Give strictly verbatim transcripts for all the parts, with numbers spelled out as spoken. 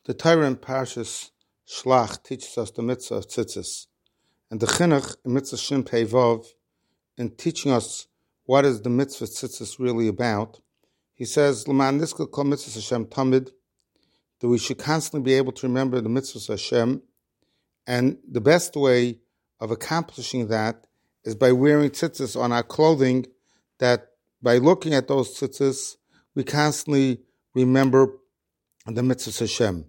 The Torah in Parshas Shlach teaches us the mitzvah of tzitzis, and the chinuch in mitzvah Shin Pei Vav, in teaching us what is the mitzvah tzitzis really about. He says, "L'man niskal kol mitzvahs Hashem tamid," that we should constantly be able to remember the mitzvahs Hashem, and the best way of accomplishing that is by wearing tzitzis on our clothing. That by looking at those tzitzis, we constantly remember the mitzvahs Hashem.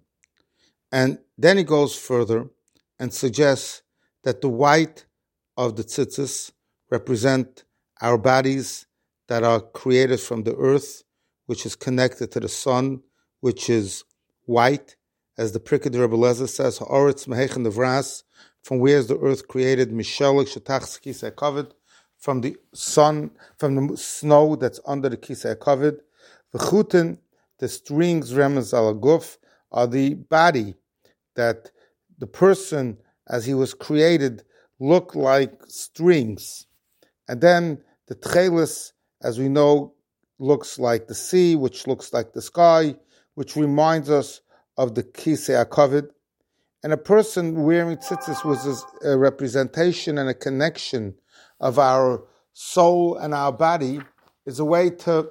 And then he goes further and suggests that the white of the tzitzis represent our bodies that are created from the earth, which is connected to the sun, which is white, as the Pirkei Rebbe Lezer says, "Ha'oretz mehechen nevras," from where is the earth created? Mishelik shetach kisei kavod, from the sun, from the snow that's under the kisei kavod. V'chutin, the strings remez al guf, are the body that the person, as he was created, looked like strings. And then the tchelis, as we know, looks like the sea, which looks like the sky, which reminds us of the kisei kavod. And a person wearing tzitzis was a representation and a connection of our soul and our body, is a way to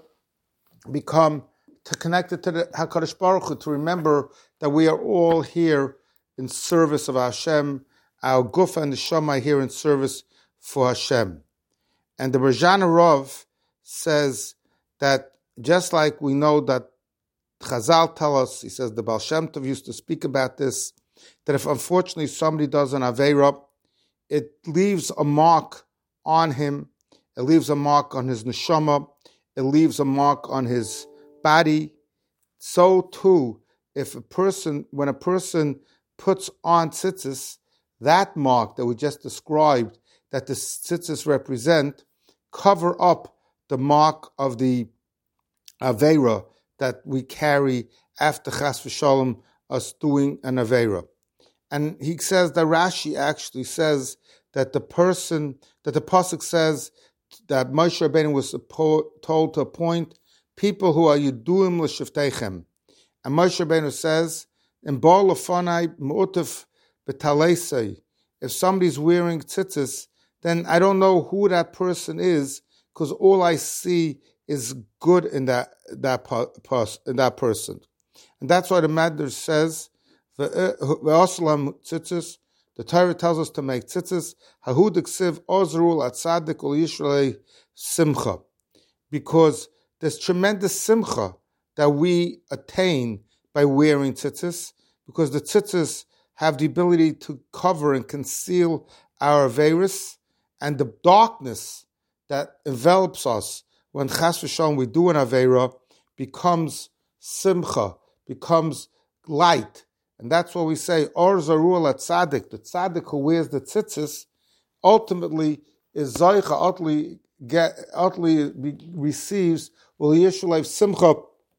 become, to connect it to the HaKadosh Baruch Hu, to remember that we are all here in service of Hashem. Our Guf and the Neshama are here in service for Hashem. And the Rajana Rav says that just like we know that Chazal tell us, he says the Baal Shem Tov used to speak about this, that if unfortunately somebody does an Aveira, it leaves a mark on him, it leaves a mark on his Neshama, it leaves a mark on his body. So too, if a person, when a person puts on tzitzis, that mark that we just described, that the tzitzis represent, cover up the mark of the Aveira that we carry after Chas v'Shalom us doing an Aveira. And he says that Rashi actually says that the person, that the pasuk says that Moshe Rabbeinu was told to appoint people who are Yeduim l'shiftechem. And Moshe Rabbeinu says, in Bar Lefanai Mu'utef B'Talesei, if somebody's wearing tzitzis, then I don't know who that person is, because all I see is good in that that in that person. And that's why the Madrash says, Ve'oslam tzitzis, the Torah tells us to make tzitzis, Hahud Ksiv Ozrul Atzadik Ol Yishrei Simcha, because there's tremendous simcha that we attain by wearing tzitzis, because the tzitzis have the ability to cover and conceal our aveiros, and the darkness that envelops us when chas v'shalom we do an aveira becomes simcha, becomes light. And that's what we say, Or Zarul at Tzaddik, the Tzaddik who wears the tzitzis, ultimately is Zaycha, utterly, get, utterly be, receives, well, Yeshua Simcha,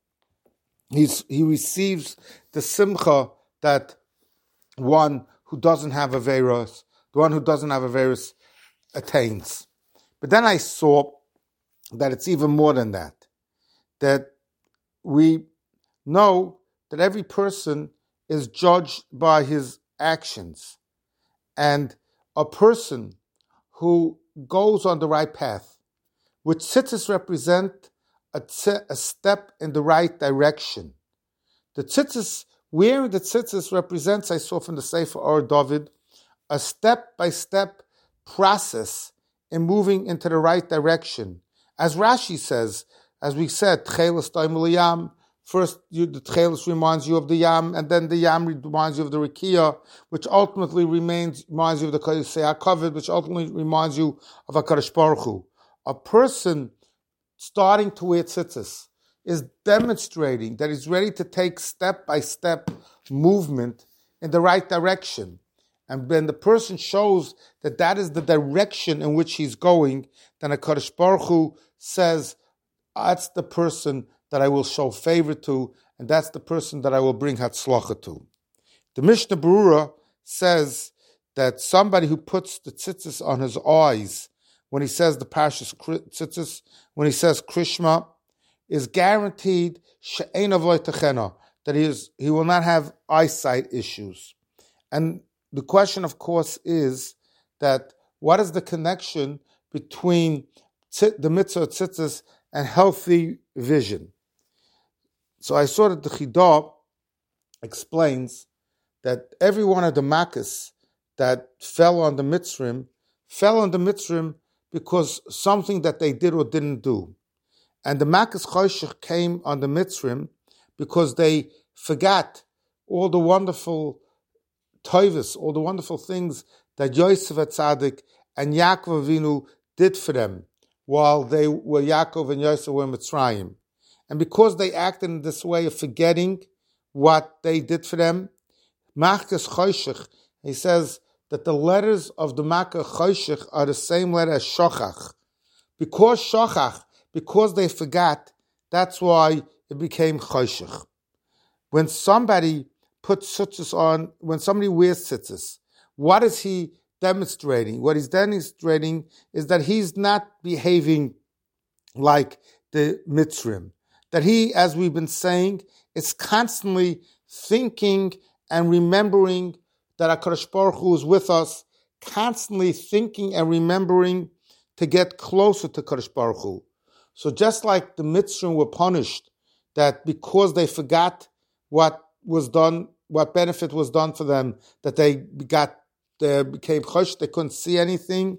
he's, he receives the Simcha that one who doesn't have Averos, the one who doesn't have Averos attains. But then I saw that it's even more than that. That we know that every person is judged by his actions. And a person who goes on the right path, which tzitzis represent a, tz- a step in the right direction. The tzitzis, wearing the tzitzis represents, I saw from the Sefer Or David, a step-by-step process in moving into the right direction. As Rashi says, as we said, Tchelis Daimul Yam, first you, the Tchelis reminds you of the Yam, and then the Yam reminds you of the Rikiya, which ultimately remains, reminds you of the Kisei HaKavod, which ultimately reminds you of HaKadosh Baruch Hu. A person starting to wear tzitzis is demonstrating that he's ready to take step-by-step movement in the right direction. And when the person shows that that is the direction in which he's going, then HaKadosh Baruch Hu says, that's the person that I will show favor to, and that's the person that I will bring Hatzlacha to. The Mishnah Berurah says that somebody who puts the tzitzis on his eyes, when he says the Parshas tzitzis, when he says Krishma, is guaranteed she'ein avloi techena, that he is he will not have eyesight issues. And the question, of course, is that what is the connection between tzit, the mitzvah of tzitzis and healthy vision? So I saw that the Chidah explains that every one of the makas that fell on the Mitzrim fell on the Mitzrim because something that they did or didn't do. And the makas choshech came on the Mitzrim because they forgot all the wonderful toivus, all the wonderful things that Yosef HaTzadik and Yaakov Avinu did for them while they were Yaakov and Yosef were Mitzrayim. And because they acted in this way of forgetting what they did for them, Makas Choshech, he says that the letters of the Makkah Choshech are the same letter as Shochach. Because Shochach, because they forgot, that's why it became Choshech. When somebody puts tzitzis on, when somebody wears tzitzis, what is he demonstrating? What he's demonstrating is that he's not behaving like the Mitzrim. That he, as we've been saying, is constantly thinking and remembering that HaKadosh Baruch Hu is with us, constantly thinking and remembering to get closer to Kadosh Baruch Hu. So just like the Mitzrim were punished, that because they forgot what was done, what benefit was done for them, that they got, they became chosh, they couldn't see anything.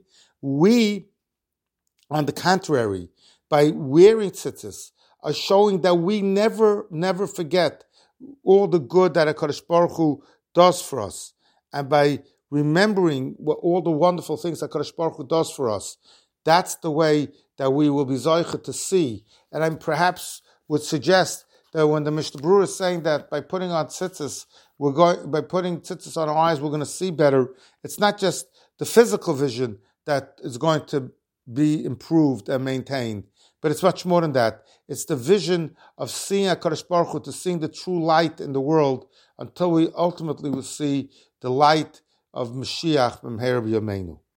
We, on the contrary, by wearing tzitzis, are showing that we never, never forget all the good that HaKadosh Baruch Hu does for us. And by remembering what, all the wonderful things that HaKadosh Baruch Hu does for us, that's the way that we will be zoicha to see. And I perhaps would suggest that when the Mishnah Berurah is saying that by putting on tzitzis, we're going, by putting tzitzis on our eyes, we're going to see better. It's not just the physical vision that is going to be improved and maintained, but it's much more than that. It's the vision of seeing HaKadosh Baruch Hu, to seeing the true light in the world, until we ultimately will see the light of Mashiach B'mheir B'yameinu.